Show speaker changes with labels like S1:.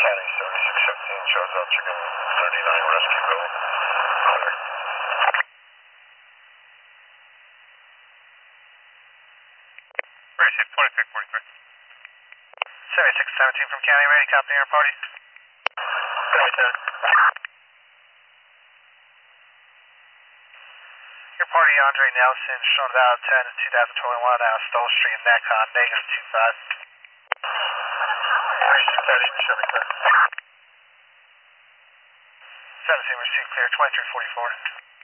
S1: County 7615 shows up, Chicken 39 Rescue Building. Clear.
S2: 2643. 7617 from County, ready, copy air party. Your party, Andre Nelson, shown out 10 2021 out Stoll Street, Nakon, -25.
S1: 3630, Chevy 10.
S2: 17 received clear, 2344.